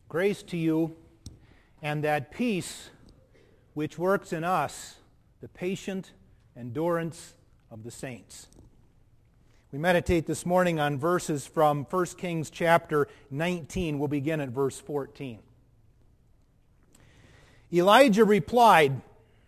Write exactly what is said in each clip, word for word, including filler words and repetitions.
Grace to you, and that peace which works in us the patient endurance of the saints. We meditate this morning on verses from First Kings chapter nineteen. We'll begin at verse fourteen. Elijah replied,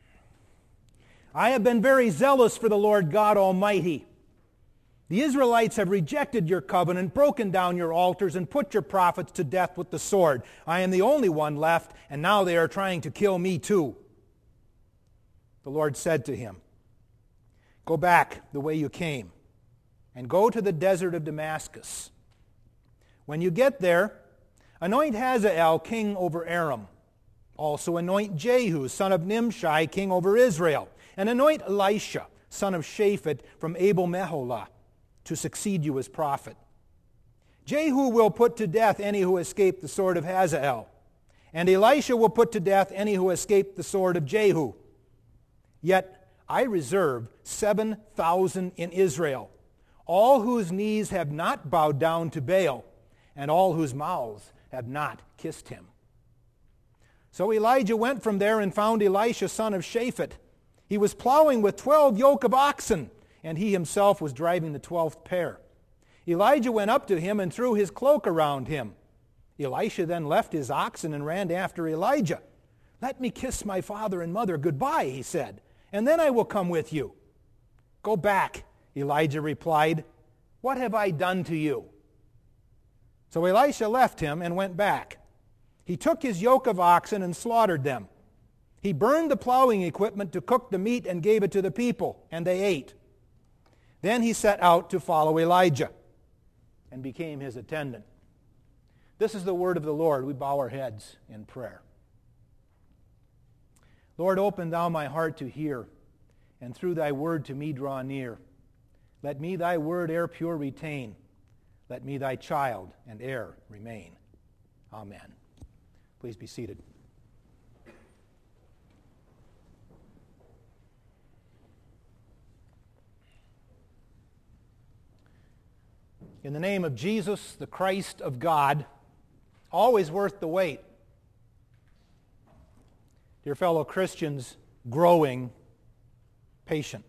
I have been very zealous for the Lord God Almighty. The Israelites have rejected your covenant, broken down your altars, and put your prophets to death with the sword. I am the only one left, and now they are trying to kill me too. The Lord said to him, Go back the way you came, and go to the desert of Damascus. When you get there, anoint Hazael king over Aram. Also anoint Jehu, son of Nimshi, king over Israel. And anoint Elisha, son of Shaphat, from Abel-Meholah, to succeed you as prophet. Jehu will put to death any who escape the sword of Hazael, and Elisha will put to death any who escape the sword of Jehu. Yet I reserve seven thousand in Israel, all whose knees have not bowed down to Baal, and all whose mouths have not kissed him. So Elijah went from there and found Elisha, son of Shaphat. He was plowing with twelve yoke of oxen, and he himself was driving the twelfth pair. Elijah went up to him and threw his cloak around him. Elisha then left his oxen and ran after Elijah. Let me kiss my father and mother goodbye, he said, and then I will come with you. Go back, Elijah replied. What have I done to you? So Elisha left him and went back. He took his yoke of oxen and slaughtered them. He burned the plowing equipment to cook the meat and gave it to the people, and they ate. Then he set out to follow Elijah and became his attendant. This is the word of the Lord. We bow our heads in prayer. Lord, open thou my heart to hear, and through thy word to me draw near. Let me thy word e'er pure retain. Let me thy child and heir remain. Amen. Please be seated. In the name of Jesus, the Christ of God, always worth the wait. Dear fellow Christians, growing patient.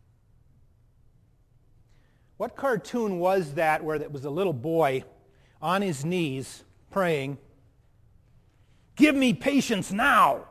What cartoon was that where it was a little boy on his knees praying, give me patience now?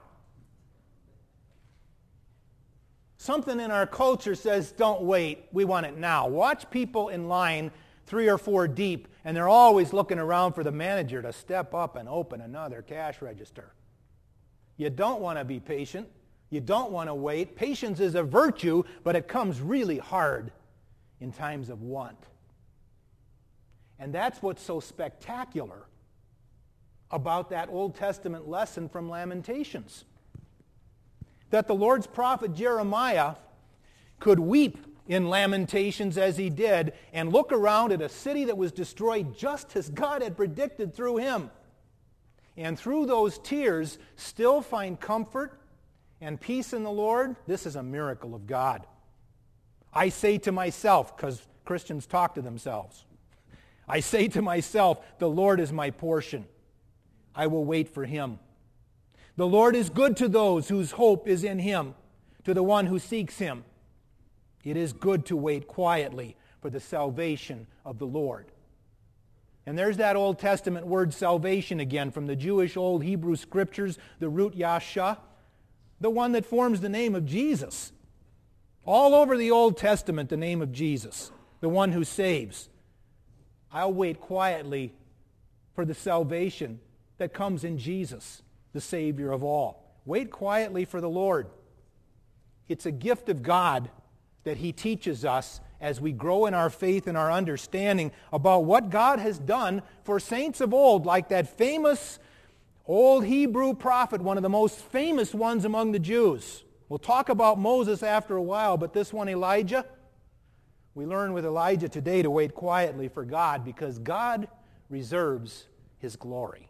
Something in our culture says, don't wait, we want it now. Watch people in line three or four deep, and they're always looking around for the manager to step up and open another cash register. You don't want to be patient. You don't want to wait. Patience is a virtue, but it comes really hard in times of want. And that's what's so spectacular about that Old Testament lesson from Lamentations. That the Lord's prophet Jeremiah could weep in Lamentations as he did and look around at a city that was destroyed just as God had predicted through him. And through those tears still find comfort and peace in the Lord. This is a miracle of God. I say to myself, because Christians talk to themselves, I say to myself, the Lord is my portion. I will wait for him. The Lord is good to those whose hope is in him, to the one who seeks him. It is good to wait quietly for the salvation of the Lord. And there's that Old Testament word salvation again from the Jewish Old Hebrew Scriptures, the root yasha, the one that forms the name of Jesus. All over the Old Testament, the name of Jesus, the one who saves. I'll wait quietly for the salvation that comes in Jesus, the Savior of all. Wait quietly for the Lord. It's a gift of God that he teaches us as we grow in our faith and our understanding about what God has done for saints of old, like that famous old Hebrew prophet, one of the most famous ones among the Jews. We'll talk about Moses after a while, but this one, Elijah, we learn with Elijah today to wait quietly for God because God reserves his glory.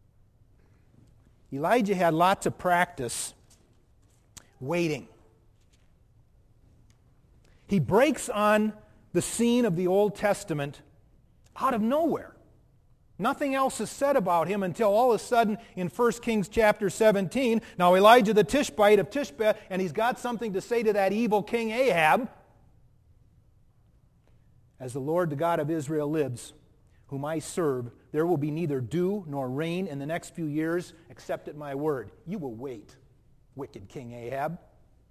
Elijah had lots of practice waiting. He breaks on the scene of the Old Testament out of nowhere. Nothing else is said about him until all of a sudden in First Kings chapter seventeen, now Elijah the Tishbite of Tishbe, and he's got something to say to that evil king Ahab. As the Lord, the God of Israel lives, whom I serve, there will be neither dew nor rain in the next few years, except at my word. You will wait, wicked King Ahab.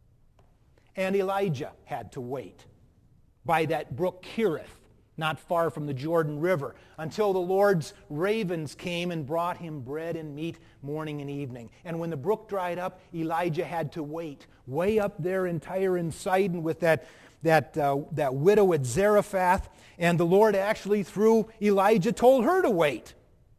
And Elijah had to wait by that brook Kerith, not far from the Jordan River, until the Lord's ravens came and brought him bread and meat morning and evening. And when the brook dried up, Elijah had to wait, way up there in Tyre and Sidon with that, that, uh, that widow at Zarephath. And the Lord actually, through Elijah, told her to wait.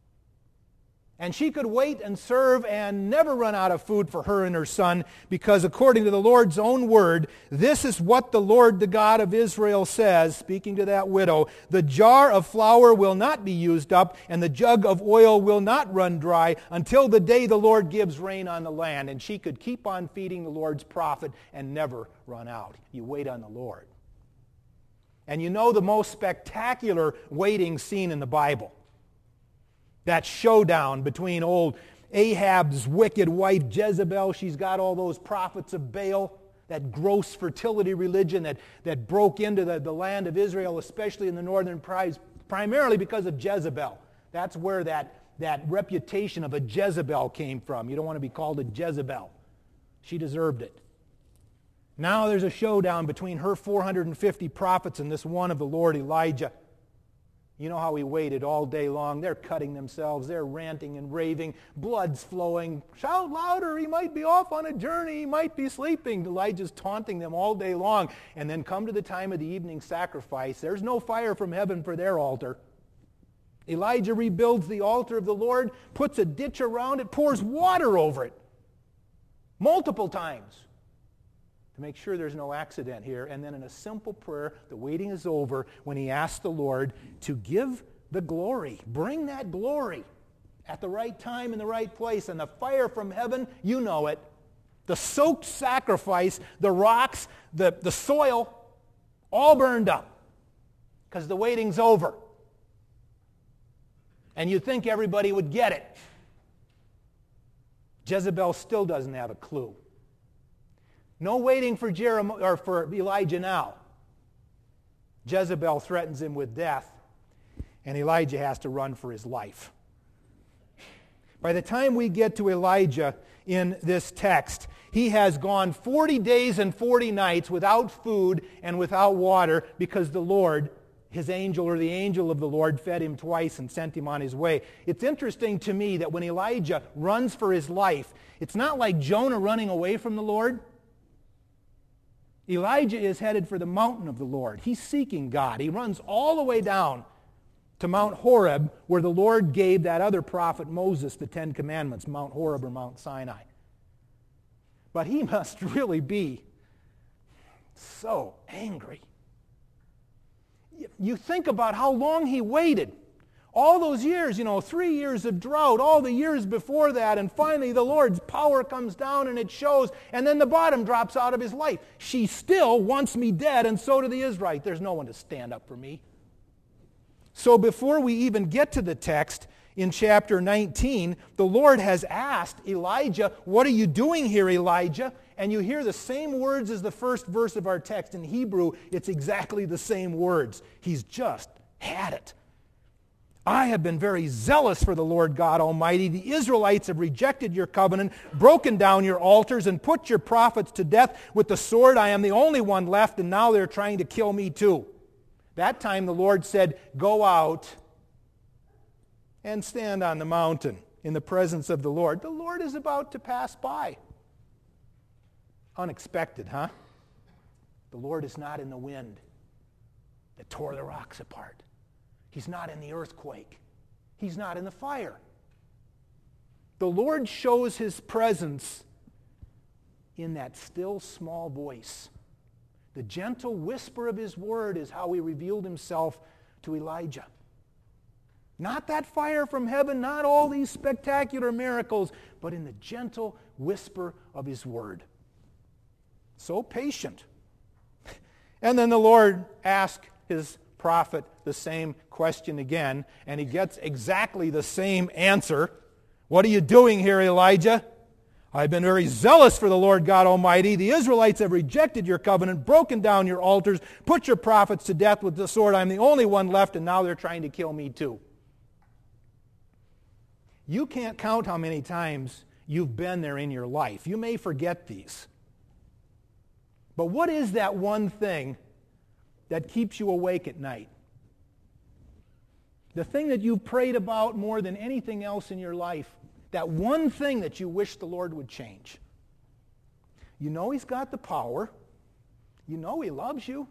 And she could wait and serve and never run out of food for her and her son, because according to the Lord's own word, this is what the Lord, the God of Israel, says, speaking to that widow: the jar of flour will not be used up, and the jug of oil will not run dry until the day the Lord gives rain on the land. And she could keep on feeding the Lord's prophet and never run out. You wait on the Lord. And you know the most spectacular waiting scene in the Bible? That showdown between old Ahab's wicked wife Jezebel. She's got all those prophets of Baal, that gross fertility religion that, that broke into the, the land of Israel, especially in the northern tribes, primarily because of Jezebel. That's where that, that reputation of a Jezebel came from. You don't want to be called a Jezebel. She deserved it. Now there's a showdown between her four hundred fifty prophets and this one of the Lord, Elijah. You know how he waited all day long. They're cutting themselves. They're ranting and raving. Blood's flowing. Shout louder. He might be off on a journey. He might be sleeping. Elijah's taunting them all day long. And then come to the time of the evening sacrifice. There's no fire from heaven for their altar. Elijah rebuilds the altar of the Lord, puts a ditch around it, pours water over it. Multiple times. To make sure there's no accident here. And then in a simple prayer, the waiting is over when he asks the Lord to give the glory. Bring that glory at the right time in the right place. And the fire from heaven, you know it. The soaked sacrifice, the rocks, the, the soil, all burned up. Because the waiting's over. And you'd think everybody would get it. Jezebel still doesn't have a clue. No waiting for Jeremiah or for Elijah now. Jezebel threatens him with death, and Elijah has to run for his life. By the time we get to Elijah in this text, he has gone forty days and forty nights without food and without water because the Lord, his angel or the angel of the Lord, fed him twice and sent him on his way. It's interesting to me that when Elijah runs for his life, it's not like Jonah running away from the Lord. Elijah is headed for the mountain of the Lord. He's seeking God. He runs all the way down to Mount Horeb, where the Lord gave that other prophet Moses the Ten Commandments, Mount Horeb or Mount Sinai. But he must really be so angry. You think about how long he waited. All those years, you know, three years of drought, all the years before that, and finally the Lord's power comes down and it shows, and then the bottom drops out of his life. She still wants me dead, and so do the Israelites. There's no one to stand up for me. So before we even get to the text, in chapter nineteen, the Lord has asked Elijah, "What are you doing here, Elijah?" And you hear the same words as the first verse of our text. In Hebrew, it's exactly the same words. He's just had it. I have been very zealous for the Lord God Almighty. The Israelites have rejected your covenant, broken down your altars, and put your prophets to death with the sword. I am the only one left, and now they're trying to kill me too. That time the Lord said, "Go out and stand on the mountain in the presence of the Lord." The Lord is about to pass by. Unexpected, huh? The Lord is not in the wind that tore the rocks apart. He's not in the earthquake. He's not in the fire. The Lord shows his presence in that still small voice. The gentle whisper of his word is how he revealed himself to Elijah. Not that fire from heaven, not all these spectacular miracles, but in the gentle whisper of his word. So patient. And then the Lord asked his prophet the same question again, and he gets exactly the same answer. What are you doing here, Elijah? I've been very zealous for the Lord God Almighty. The Israelites have rejected your covenant, broken down your altars, put your prophets to death with the sword. I'm the only one left, and now they're trying to kill me too. You can't count how many times you've been there in your life. You may forget these. But what is that one thing that keeps you awake at night? The thing that you've prayed about more than anything else in your life. That one thing that you wish the Lord would change. You know He's got the power. You know He loves you.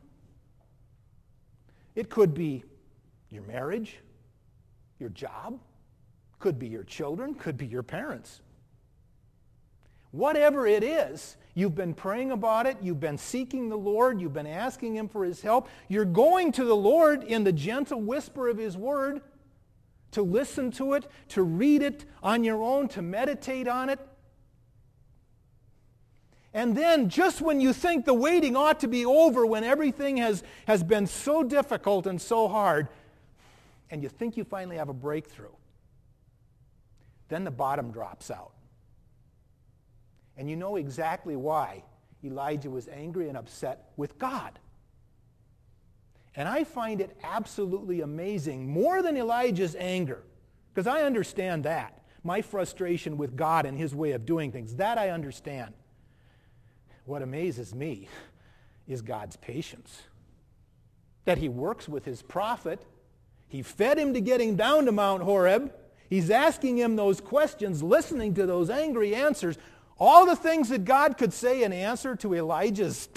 It could be your marriage, your job, could be your children, could be your parents. Whatever it is, you've been praying about it, you've been seeking the Lord, you've been asking Him for His help. You're going to the Lord in the gentle whisper of His Word, to listen to it, to read it on your own, to meditate on it. And then, just when you think the waiting ought to be over, when everything has, has been so difficult and so hard, and you think you finally have a breakthrough, then the bottom drops out. And you know exactly why Elijah was angry and upset with God. And I find it absolutely amazing, more than Elijah's anger, because I understand that. My frustration with God and His way of doing things, that I understand. What amazes me is God's patience. That He works with His prophet. He fed him to get him down to Mount Horeb. He's asking him those questions, listening to those angry answers. All the things that God could say in answer to Elijah's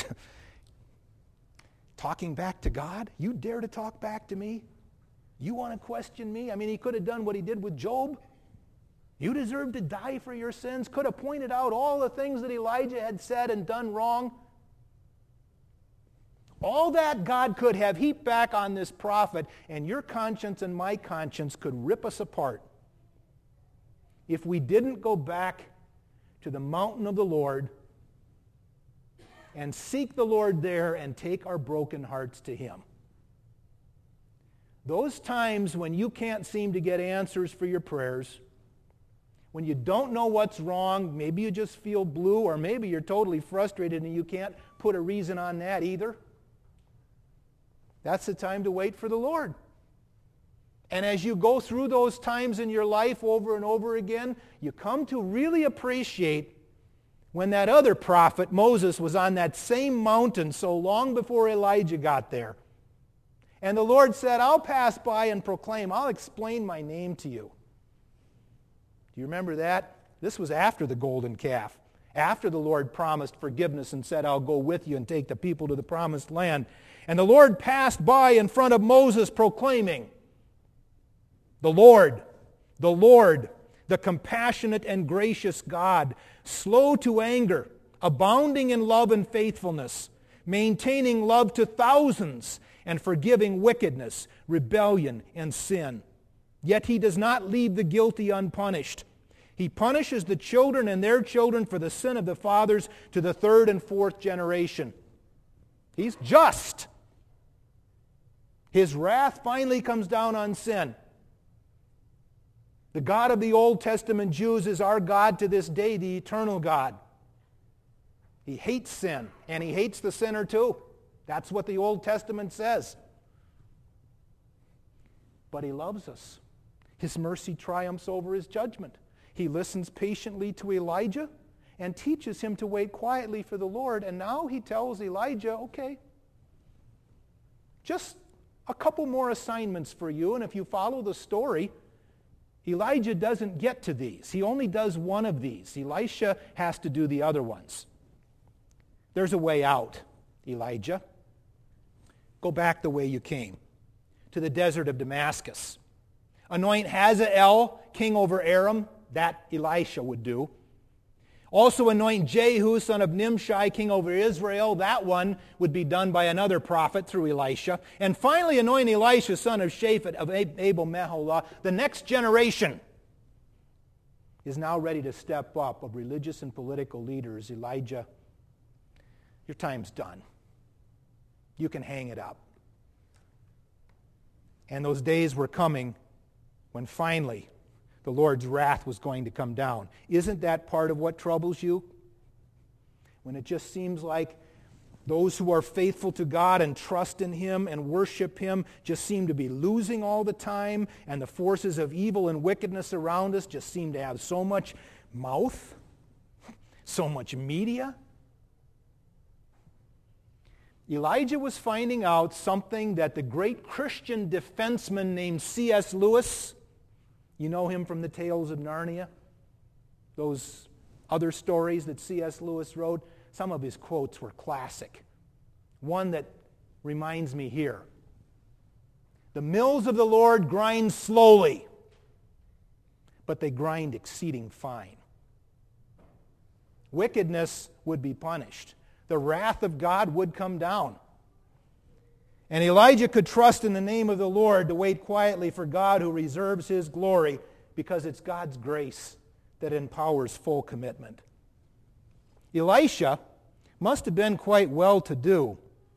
talking back to God. You dare to talk back to me? You want to question me? I mean, he could have done what he did with Job. You deserve to die for your sins. Could have pointed out all the things that Elijah had said and done wrong. All that God could have heaped back on this prophet, and your conscience and my conscience could rip us apart if we didn't go back to the mountain of the Lord and seek the Lord there and take our broken hearts to Him. Those times when you can't seem to get answers for your prayers, when you don't know what's wrong, maybe you just feel blue, or maybe you're totally frustrated and you can't put a reason on that either, that's the time to wait for the Lord. And as you go through those times in your life over and over again, you come to really appreciate when that other prophet, Moses, was on that same mountain so long before Elijah got there. And the Lord said, I'll pass by and proclaim, I'll explain my name to you. Do you remember that? This was after the golden calf. After the Lord promised forgiveness and said, I'll go with you and take the people to the promised land. And the Lord passed by in front of Moses proclaiming, the Lord, the Lord, the compassionate and gracious God, slow to anger, abounding in love and faithfulness, maintaining love to thousands, and forgiving wickedness, rebellion, and sin. Yet He does not leave the guilty unpunished. He punishes the children and their children for the sin of the fathers to the third and fourth generation. He's just. His wrath finally comes down on sin. The God of the Old Testament Jews is our God to this day, the eternal God. He hates sin, and He hates the sinner too. That's what the Old Testament says. But He loves us. His mercy triumphs over His judgment. He listens patiently to Elijah and teaches him to wait quietly for the Lord. And now He tells Elijah, okay, just a couple more assignments for you, and if you follow the story, Elijah doesn't get to these. He only does one of these. Elisha has to do the other ones. There's a way out, Elijah. Go back the way you came, to the desert of Damascus. Anoint Hazael king over Aram. That Elisha would do. Also anoint Jehu, son of Nimshi, king over Israel. That one would be done by another prophet through Elisha. And finally anoint Elisha, son of Shaphat of Abel Meholah. The next generation is now ready to step up of religious and political leaders. Elijah, your time's done. You can hang it up. And those days were coming when finally the Lord's wrath was going to come down. Isn't that part of what troubles you? When it just seems like those who are faithful to God and trust in Him and worship Him just seem to be losing all the time, and the forces of evil and wickedness around us just seem to have so much mouth, so much media. Elijah was finding out something that the great Christian defenseman named C S Lewis, you know him from the Tales of Narnia, those other stories that C S Lewis wrote, some of his quotes were classic. One that reminds me here. The mills of the Lord grind slowly, but they grind exceeding fine. Wickedness would be punished. The wrath of God would come down. And Elijah could trust in the name of the Lord to wait quietly for God who reserves His glory, because it's God's grace that empowers full commitment. Elisha must have been quite well-to-do.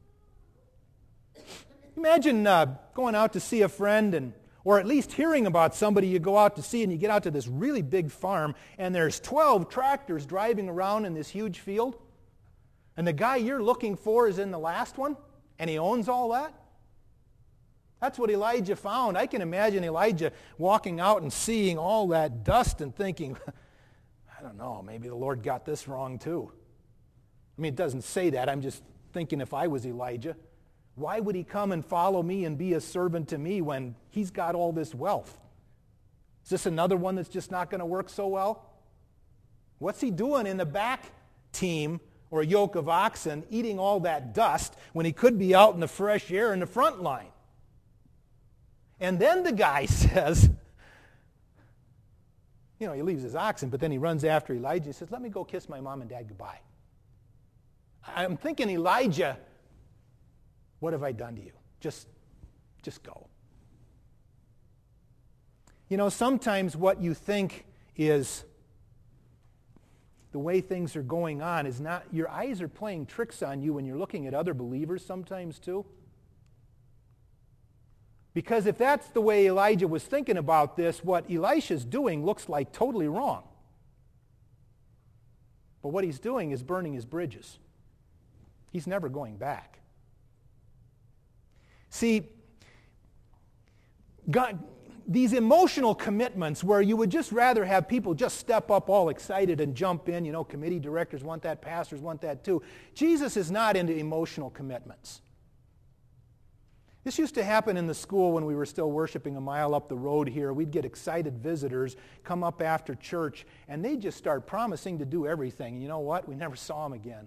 Imagine uh, going out to see a friend, and or at least hearing about somebody you go out to see, and you get out to this really big farm, and there's twelve tractors driving around in this huge field, and the guy you're looking for is in the last one, and he owns all that? That's what Elijah found. I can imagine Elijah walking out and seeing all that dust and thinking, I don't know, maybe the Lord got this wrong too. I mean, it doesn't say that. I'm just thinking if I was Elijah, why would he come and follow me and be a servant to me when he's got all this wealth? Is this another one that's just not going to work so well? What's he doing in the back team or a yoke of oxen eating all that dust when he could be out in the fresh air in the front line? And then the guy says, you know, he leaves his oxen, but then he runs after Elijah. He says, let me go kiss my mom and dad goodbye. I'm thinking, Elijah, what have I done to you? Just, just go. You know, sometimes what you think is the way things are going on is not, your eyes are playing tricks on you when you're looking at other believers sometimes too. Because if that's the way Elijah was thinking about this, what Elisha's doing looks like totally wrong. But what he's doing is burning his bridges. He's never going back. See, God, these emotional commitments where you would just rather have people just step up all excited and jump in, you know, committee directors want that, pastors want that too. Jesus is not into emotional commitments. This used to happen in the school when we were still worshiping a mile up the road here. We'd get excited visitors come up after church, and they'd just start promising to do everything. And you know what? We never saw them again.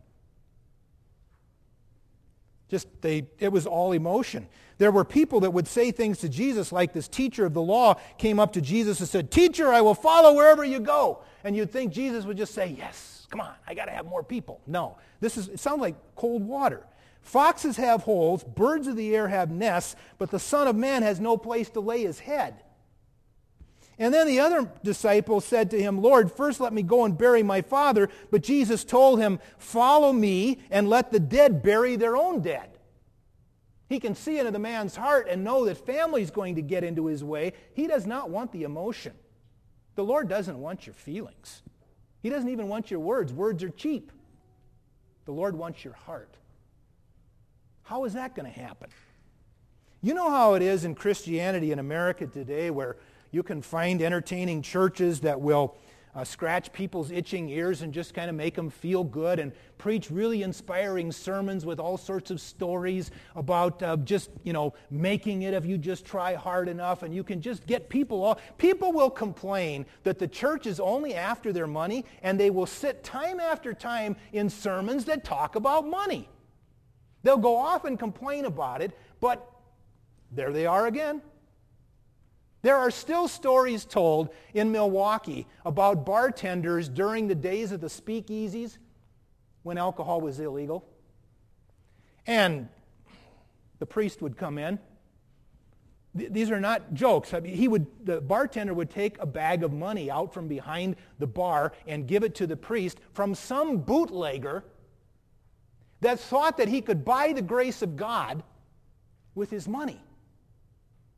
Just they, it was all emotion. There were people that would say things to Jesus like this teacher of the law came up to Jesus and said, "Teacher, I will follow wherever you go." And you'd think Jesus would just say, "Yes, come on, I got to have more people." No, this is, it sounds like cold water. Foxes have holes, birds of the air have nests, but the Son of Man has no place to lay his head. And then the other disciple said to him, "Lord, first let me go and bury my father." But Jesus told him, "Follow me and let the dead bury their own dead." He can see into the man's heart and know that family's going to get into his way. He does not want the emotion. The Lord doesn't want your feelings. He doesn't even want your words. Words are cheap. The Lord wants your heart. How is that going to happen? You know how it is in Christianity in America today, where you can find entertaining churches that will uh, scratch people's itching ears and just kind of make them feel good and preach really inspiring sermons with all sorts of stories about uh, just, you know, making it if you just try hard enough, and you can just get people all... People will complain that the church is only after their money, and they will sit time after time in sermons that talk about money. They'll go off and complain about it, but there they are again. There are still stories told in Milwaukee about bartenders during the days of the speakeasies when alcohol was illegal. And the priest would come in. Th- these are not jokes. I mean, he would, the bartender would take a bag of money out from behind the bar and give it to the priest from some bootlegger that thought that he could buy the grace of God with his money.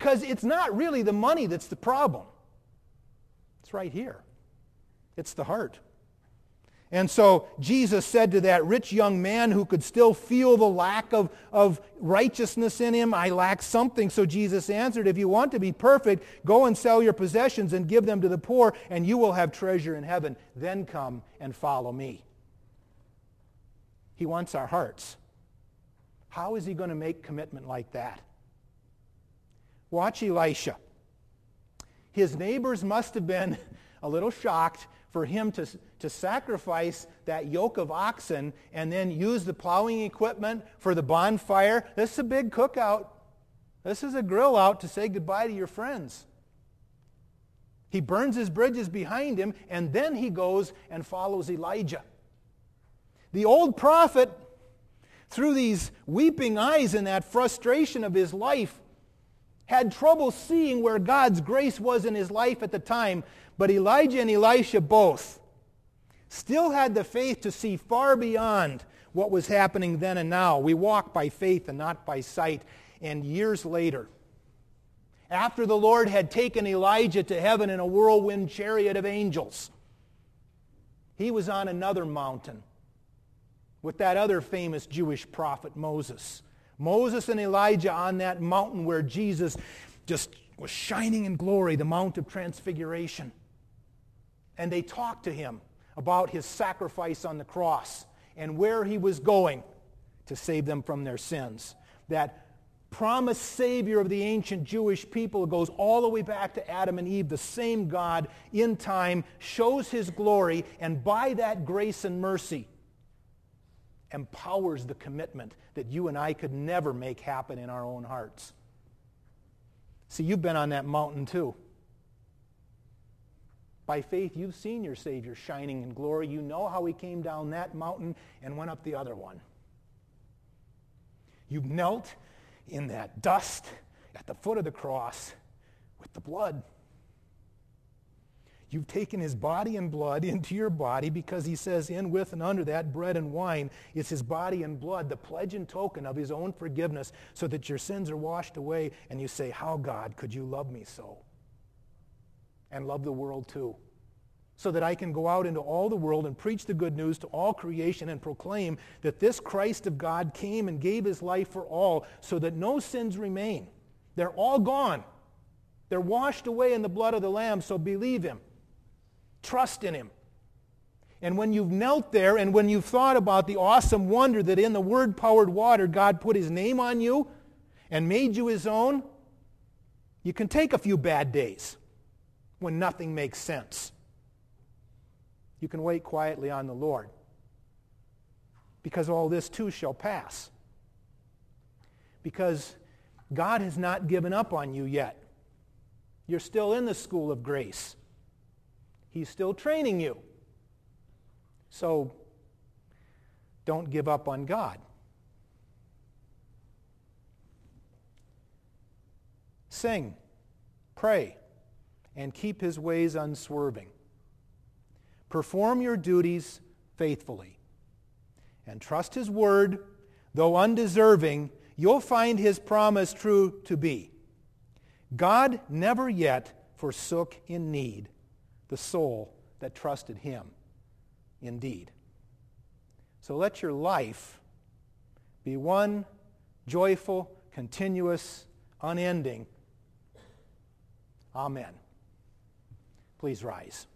Because it's not really the money that's the problem. It's right here. It's the heart. And so Jesus said to that rich young man who could still feel the lack of, of righteousness in him, I lack something. So Jesus answered, if you want to be perfect, go and sell your possessions and give them to the poor, and you will have treasure in heaven. Then come and follow me. He wants our hearts. How is he going to make commitment like that? Watch Elisha. His neighbors must have been a little shocked for him to, to sacrifice that yoke of oxen and then use the plowing equipment for the bonfire. This is a big cookout. This is a grill out to say goodbye to your friends. He burns his bridges behind him, and then he goes and follows Elijah. The old prophet, through these weeping eyes and that frustration of his life, had trouble seeing where God's grace was in his life at the time, but Elijah and Elisha both still had the faith to see far beyond what was happening then and now. We walk by faith and not by sight. And years later, after the Lord had taken Elijah to heaven in a whirlwind chariot of angels, he was on another mountain with that other famous Jewish prophet, Moses. Moses and Elijah on that mountain where Jesus just was shining in glory, the Mount of Transfiguration. And they talked to him about his sacrifice on the cross and where he was going to save them from their sins. That promised Savior of the ancient Jewish people goes all the way back to Adam and Eve. The same God in time shows his glory, and by that grace and mercy empowers the commitment that you and I could never make happen in our own hearts. See, you've been on that mountain too. By faith, you've seen your Savior shining in glory. You know how he came down that mountain and went up the other one. You've knelt in that dust at the foot of the cross with the blood. You've taken his body and blood into your body, because he says in, with, and under that bread and wine is his body and blood, the pledge and token of his own forgiveness, so that your sins are washed away, and you say, how, God, could you love me so? And love the world too, so that I can go out into all the world and preach the good news to all creation and proclaim that this Christ of God came and gave his life for all, so that no sins remain. They're all gone. They're washed away in the blood of the Lamb, so believe him. Trust in him. And when you've knelt there and when you've thought about the awesome wonder that in the Word-powered water God put his name on you and made you his own, you can take a few bad days when nothing makes sense. You can wait quietly on the Lord, because all this too shall pass. Because God has not given up on you yet. You're still in the school of grace. He's still training you. So don't give up on God. Sing, pray, and keep his ways unswerving. Perform your duties faithfully, and trust his word. Though undeserving, you'll find his promise true to be. God never yet forsook in need the soul that trusted him indeed. So let your life be one joyful, continuous, unending. Amen. Please rise.